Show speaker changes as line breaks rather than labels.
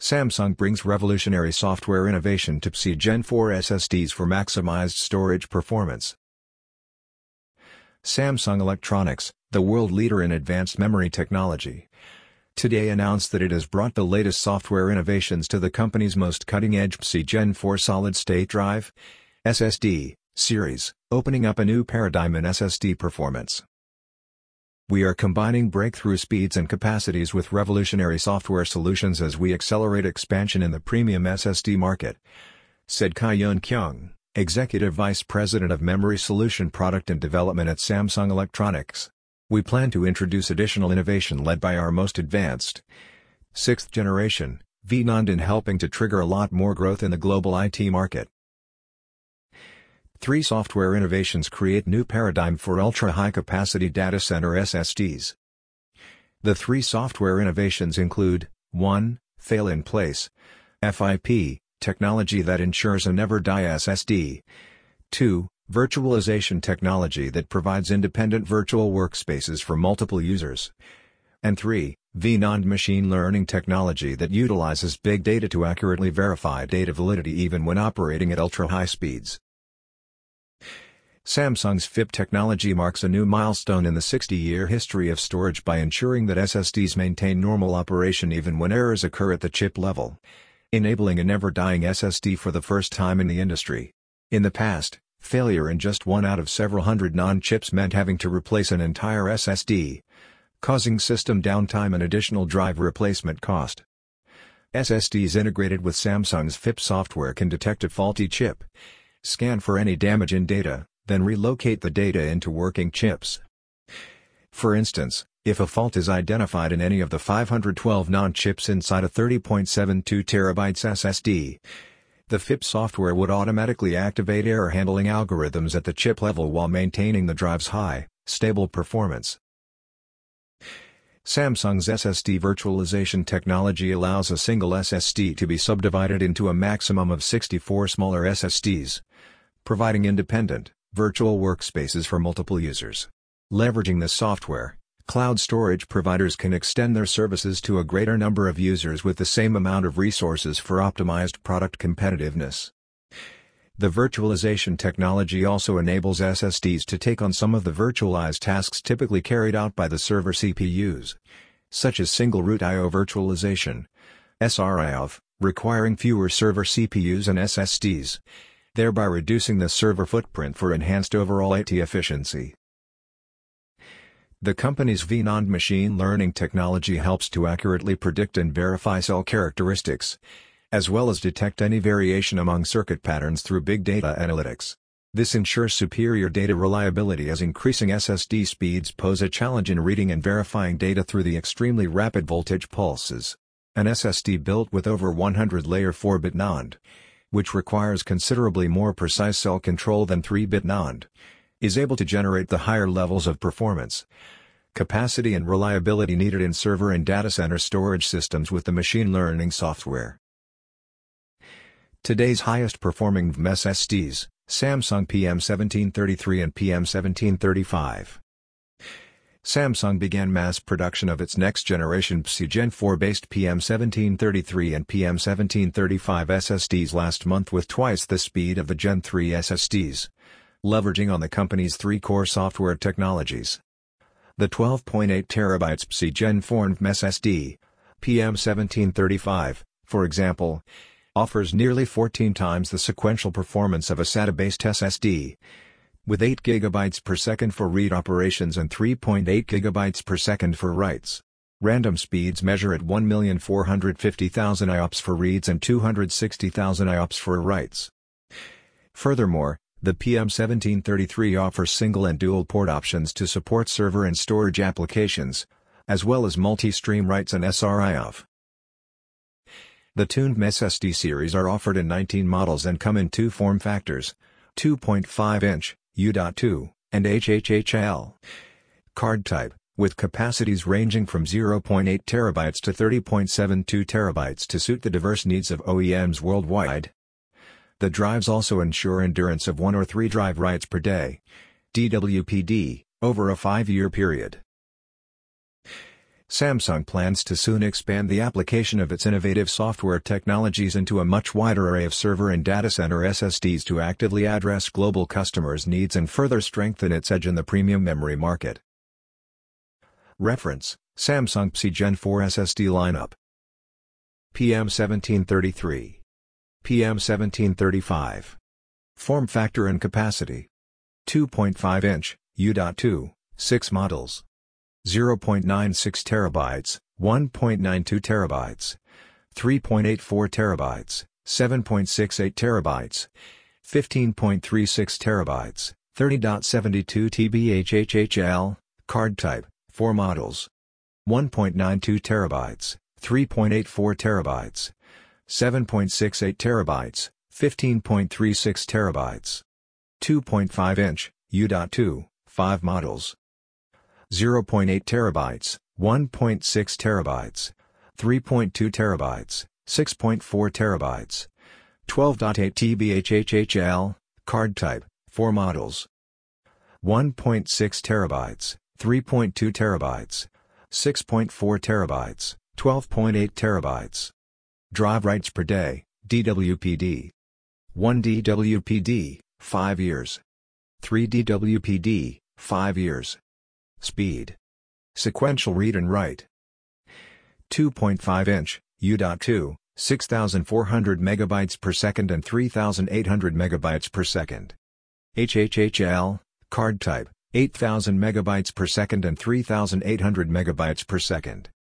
Samsung brings revolutionary software innovation to PCIe Gen 4 SSDs for maximized storage performance. Samsung Electronics, the world leader in advanced memory technology, today announced that it has brought the latest software innovations to the company's most cutting-edge PCIe Gen 4 solid-state drive (SSD) series, opening up a new paradigm in SSD performance. "We are combining breakthrough speeds and capacities with revolutionary software solutions as we accelerate expansion in the premium SSD market," said Kai-Yun Kyung, Executive Vice President of Memory Solution Product and Development at Samsung Electronics. "We plan to introduce additional innovation led by our most advanced 6th generation VNAND in helping to trigger a lot more growth in the global IT market." 3 software innovations create new paradigm for ultra-high capacity data center SSDs. The 3 software innovations include: 1. Fail-in-place (FIP) technology that ensures a never-die SSD. 2. Virtualization technology that provides independent virtual workspaces for multiple users. And 3. VNAND machine learning technology that utilizes big data to accurately verify data validity even when operating at ultra-high speeds. Samsung's FIP technology marks a new milestone in the 60-year history of storage by ensuring that SSDs maintain normal operation even when errors occur at the chip level, enabling a never-dying SSD for the first time in the industry. In the past, failure in just one out of several hundred non-chips meant having to replace an entire SSD, causing system downtime and additional drive replacement cost. SSDs integrated with Samsung's FIP software can detect a faulty chip, scan for any damage in data, then relocate the data into working chips. For instance, if a fault is identified in any of the 512 non-chips inside a 30.72 TB SSD, the FIP software would automatically activate error handling algorithms at the chip level while maintaining the drive's high, stable performance. Samsung's SSD virtualization technology allows a single SSD to be subdivided into a maximum of 64 smaller SSDs, providing independent, virtual workspaces for multiple users. Leveraging this software, cloud storage providers can extend their services to a greater number of users with the same amount of resources for optimized product competitiveness. The virtualization technology also enables SSDs to take on some of the virtualized tasks typically carried out by the server CPUs, such as single-root I/O virtualization, SRIF, requiring fewer server CPUs and SSDs, thereby reducing the server footprint for enhanced overall IT efficiency. The company's VNAND machine learning technology helps to accurately predict and verify cell characteristics, as well as detect any variation among circuit patterns through big data analytics. This ensures superior data reliability as increasing SSD speeds pose a challenge in reading and verifying data through the extremely rapid voltage pulses. An SSD built with over 100-layer 4-bit NAND, which requires considerably more precise cell control than 3-bit NAND, is able to generate the higher levels of performance, capacity and reliability needed in server and data center storage systems with the machine learning software. Today's highest performing VM SSDs, Samsung PM1733 and PM1735. Samsung began mass production of its next-generation PCIe Gen 4-based PM1733 and PM1735 SSDs last month with twice the speed of the Gen 3 SSDs, leveraging on the company's 3-core software technologies. The 12.8 TB PCIe Gen 4 NVMe SSD, PM1735, for example, offers nearly 14 times the sequential performance of a SATA-based SSD, with 8 GB per second for read operations and 3.8 GB per second for writes. Random speeds measure at 1,450,000 IOPS for reads and 260,000 IOPS for writes. Furthermore, the PM1733 offers single and dual port options to support server and storage applications, as well as multi-stream writes and SRIF. The tuned SSD series are offered in 19 models and come in 2 form factors, 2.5-inch, U.2, and HHHL. Card type, with capacities ranging from 0.8 TB to 30.72 TB to suit the diverse needs of OEMs worldwide. The drives also ensure endurance of 1 or 3 drive writes per day, DWPD, over a 5-year period. Samsung plans to soon expand the application of its innovative software technologies into a much wider array of server and data center SSDs to actively address global customers' needs and further strengthen its edge in the premium memory market. Reference: Samsung PCIe Gen 4 SSD lineup. PM1733. PM1735. Form factor and capacity: 2.5-inch, U.2, 6 models. 0.96 TB, 1.92 TB, 3.84 TB, 7.68 TB, 15.36 TB, 30.72 TB HHHL, card type, 4 models. 1.92 TB, 3.84 TB, 7.68 TB, 15.36 TB. 2.5-inch, U.2, 5 models. 0.8 TB, 1.6 TB, 3.2 TB, 6.4 TB, 12.8 TB HHHL, card type, 4 models. 1.6 TB, 3.2 TB, 6.4 TB, 12.8 TB. Drive writes per day, DWPD. 1 DWPD, 5 years. 3 DWPD, 5 years. Speed. Sequential read and write. 2.5-inch, U.2, 6,400 MB per second and 3,800 MB per second. HHHL, card type, 8,000 MB per second and 3,800 MB per second.